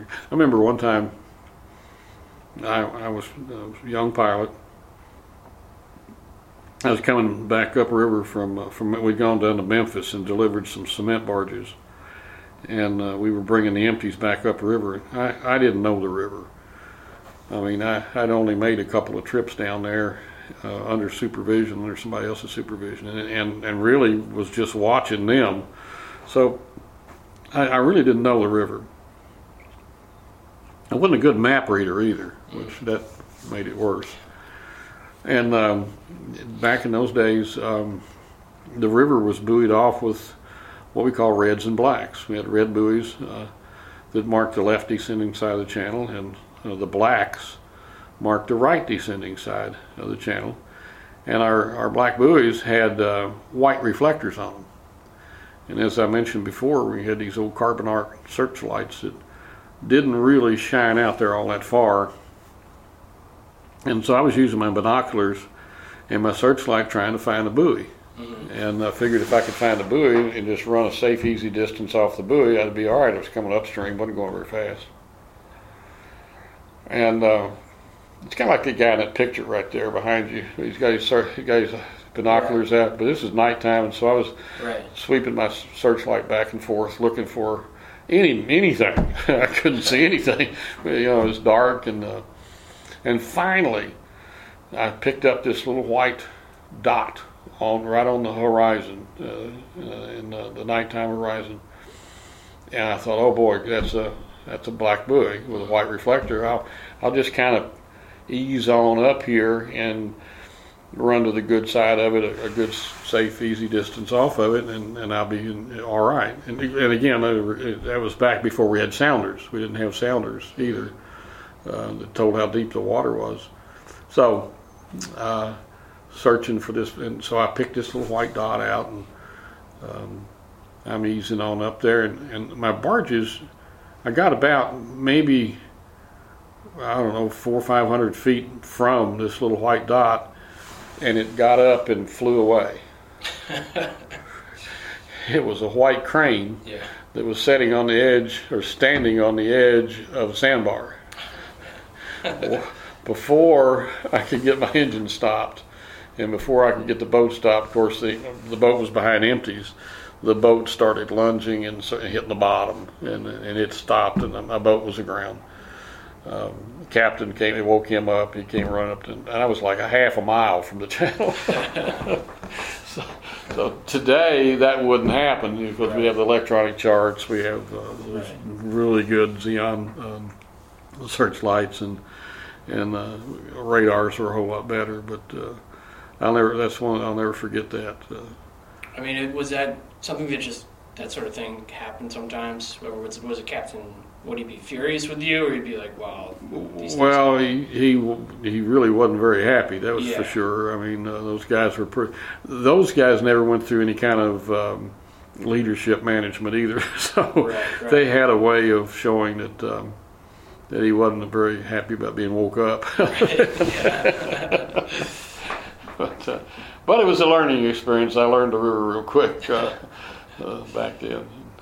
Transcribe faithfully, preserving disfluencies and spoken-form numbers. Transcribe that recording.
I remember one time I, I, was, I was a young pilot. I was coming back upriver from uh, from we'd gone down to Memphis and delivered some cement barges, and uh, we were bringing the empties back upriver. I, I didn't know the river. I mean, I, I'd only made a couple of trips down there uh, under supervision, under somebody else's supervision, and and, and really was just watching them. So I, I really didn't know the river. I wasn't a good map reader either, which that made it worse. And um, back in those days, um, the river was buoyed off with what we call reds and blacks. We had red buoys uh, that marked the left descending side of the channel, and uh, the blacks marked the right descending side of the channel. And our, our black buoys had uh, white reflectors on them. And as I mentioned before, we had these old carbon arc searchlights that didn't really shine out there all that far. And so I was using my binoculars and my searchlight trying to find the buoy. Mm-hmm. And I figured if I could find the buoy and just run a safe, easy distance off the buoy, I'd be all right. I was coming upstream, wasn't going very fast. And uh, it's kind of like the guy in that picture right there behind you. He's got his, he's got his binoculars right out, but this is nighttime, and so I was right. sweeping my searchlight back and forth looking for any anything. I couldn't see anything. You know, it was dark, and uh, and finally, I picked up this little white dot on right on the horizon, uh, in uh, the nighttime horizon, and I thought, oh boy, that's a that's a black buoy with a white reflector. I'll I'll just kind of ease on up here and run to the good side of it, a, a good, safe, easy distance off of it, and, and I'll be in, all right. And, and again, that was back before we had sounders. We didn't have sounders either uh, that told how deep the water was. So, uh, searching for this, and so I picked this little white dot out, and um, I'm easing on up there, and, and my barges, I got about maybe, I don't know, four or five hundred feet from this little white dot, and it got up and flew away. It was a white crane yeah. that was sitting on the edge, or standing on the edge of a sandbar. Before I could get my engine stopped, and before I could get the boat stopped, of course the the boat was behind empties. The boat started lunging and hitting the bottom, and and it stopped, and my boat was aground. Um, the captain came, he woke him up, he came running up, to, and I was like a half a mile from the channel. so, so today that wouldn't happen because right. we have the electronic charts, we have uh, those right. really good Xeon um, searchlights, and and uh, radars are a whole lot better. But uh, I'll never, that's one, I'll never forget that. Uh, I mean, it, was that something that just, that sort of thing happened sometimes? Or was, was a captain, would he be furious with you, or he'd be like, wow? Well, he, he he really wasn't very happy, that was yeah. for sure. I mean, uh, those guys were pretty, those guys never went through any kind of um, leadership management either. So right, right. they had a way of showing that um, that he wasn't very happy about being woke up. Right. but, uh, but it was a learning experience. I learned the river real quick uh, uh, back then.